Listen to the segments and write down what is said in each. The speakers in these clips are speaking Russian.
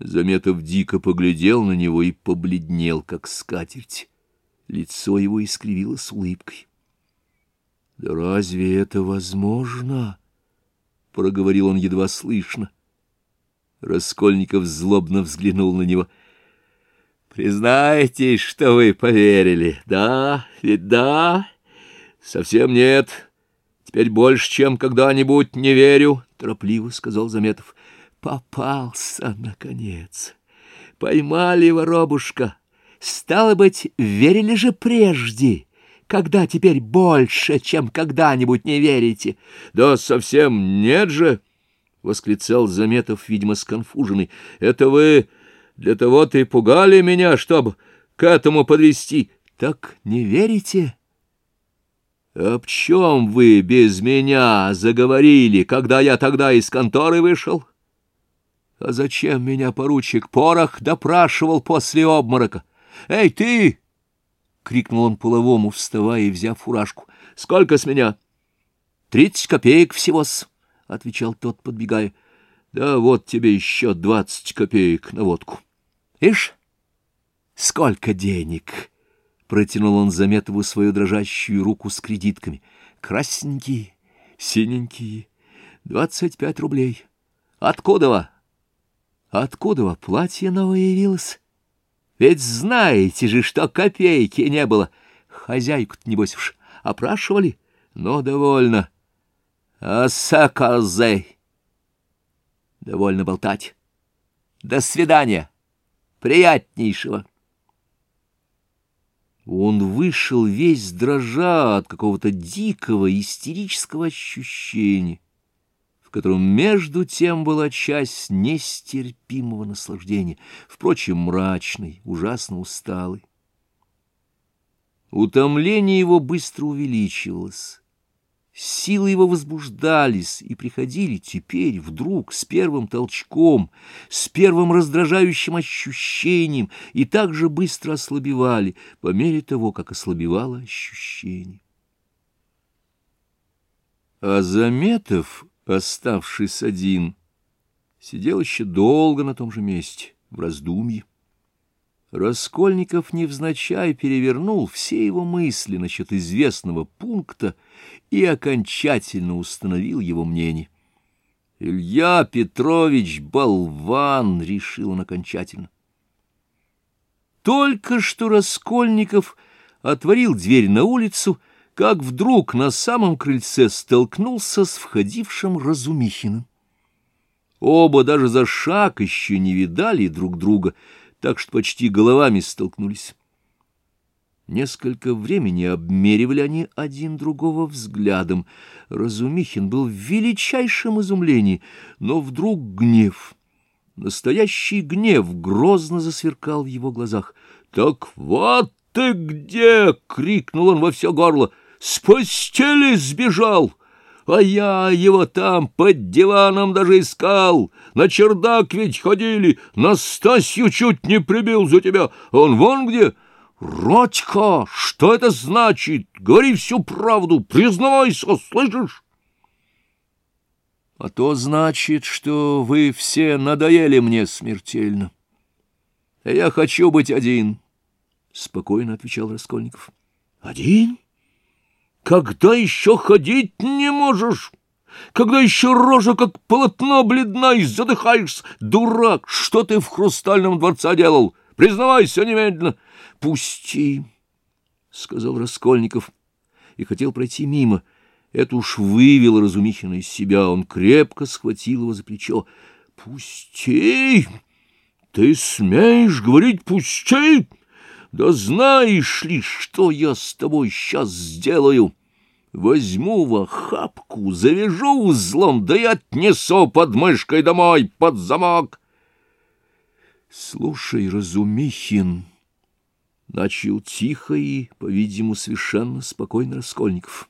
Заметов дико поглядел на него и побледнел, как скатерть. Лицо его искривилось улыбкой. — Да разве это возможно? — проговорил он едва слышно. Раскольников злобно взглянул на него. — Признайтесь, что вы поверили, да? Ведь да? — Совсем нет. Теперь больше, чем когда-нибудь, не верю, — торопливо сказал Заметов. — Попался, наконец. Поймали воробушка. Стало быть, верили же прежде, когда теперь больше, чем когда-нибудь не верите. — Да совсем нет же, — восклицал Заметов, видимо, сконфуженный. — Это вы для того-то и пугали меня, чтоб к этому подвести. — Так не верите? — Об чем вы без меня заговорили, когда я тогда из конторы вышел? А зачем меня поручик Порох допрашивал после обморока? — Эй, ты! — крикнул он половому, вставая и взяв фуражку. — Сколько с меня? — 30 копеек всего-с, — отвечал тот, подбегая. — Да вот тебе еще 20 копеек на водку. — Ишь, сколько денег! — протянул он Заметову свою дрожащую руку с кредитками. — Красненькие, синенькие, 25 рублей. Откуда? Откуда платье новое явилось? Ведь знаете же, что копейки не было. Хозяйку-то, небось, уж опрашивали, но довольно. А саказей! Довольно болтать. До свидания. Приятнейшего. Он вышел весь дрожа от какого-то дикого истерического ощущения, в котором между тем была часть нестерпимого наслаждения, впрочем, мрачной, ужасно усталой. Утомление его быстро увеличивалось. Силы его возбуждались и приходили теперь вдруг с первым толчком, с первым раздражающим ощущением, и так же быстро ослабевали по мере того, как ослабевало ощущение. А Заметов, оставшись один, сидел еще долго на том же месте, в раздумье. Раскольников невзначай перевернул все его мысли насчет известного пункта и окончательно установил его мнение. «Илья Петрович болван!» — решил он окончательно. Только что Раскольников отворил дверь на улицу, как вдруг на самом крыльце столкнулся с входившим Разумихиным. Оба даже за шаг еще не видали друг друга, так что почти головами столкнулись. Несколько времени обмеривали они один другого взглядом. Разумихин был в величайшем изумлении, но вдруг гнев, настоящий гнев, грозно засверкал в его глазах. — Так вот ты где! — крикнул он во все горло. — С постели сбежал! А я его там под диваном даже искал, на чердак ведь ходили, Настасью чуть не прибил за тебя, он вон где. Родька, что это значит? Говори всю правду, признавайся, слышишь? А то значит, что вы все надоели мне смертельно. Я хочу быть один, — спокойно отвечал Раскольников. Один? Когда еще ходить не можешь? Когда еще рожа как полотно бледна и задыхаешься? Дурак, что ты в Хрустальном дворце делал? Признавайся немедленно. — Пусти, — сказал Раскольников, и хотел пройти мимо. Это уж вывело Разумихина из себя. Он крепко схватил его за плечо. — Пусти! Ты смеешь говорить «пусти»? Да знаешь ли, что я с тобой сейчас сделаю? Возьму в охапку, завяжу узлом, да и отнесу под мышкой домой, под замок. Слушай, Разумихин, — начал тихо и, по-видимому, совершенно спокойно Раскольников.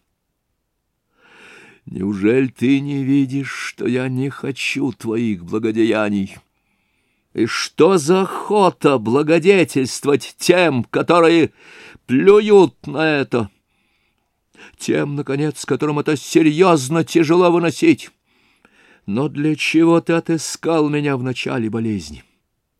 Неужели ты не видишь, что я не хочу твоих благодеяний? И что за охота благодетельствовать тем, которые плюют на это? Тем, наконец, которым это серьезно тяжело выносить. Но для чего ты отыскал меня в начале болезни?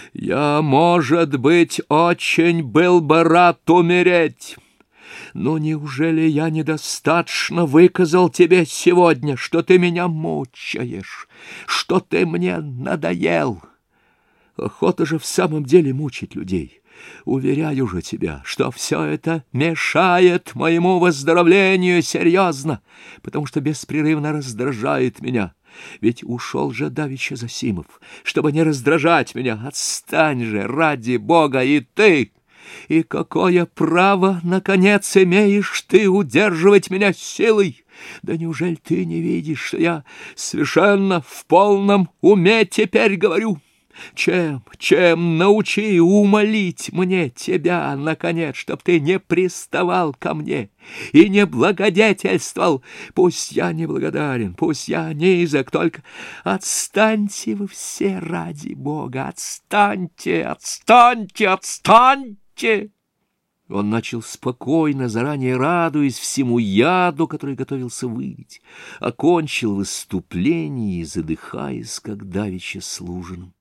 Я, может быть, очень был бы рад умереть. Но неужели я недостаточно выказал тебе сегодня, что ты меня мучаешь, что ты мне надоел? Охота же в самом деле мучить людей. Уверяю же тебя, что все это мешает моему выздоровлению серьезно, потому что беспрерывно раздражает меня. Ведь ушел же давеча Зосимов, чтобы не раздражать меня. Отстань же, ради Бога, и ты! И какое право, наконец, имеешь ты удерживать меня силой? Да неужели ты не видишь, что я совершенно в полном уме теперь говорю? Чем научи умолить мне тебя, наконец, чтоб ты не приставал ко мне и не благодетельствовал? Пусть я неблагодарен, пусть я низок, только отстаньте вы все ради Бога, отстаньте, отстаньте, отстаньте!» Он начал спокойно, заранее радуясь всему яду, который готовился вылить, окончил выступление, задыхаясь, как давеча с Лужиным.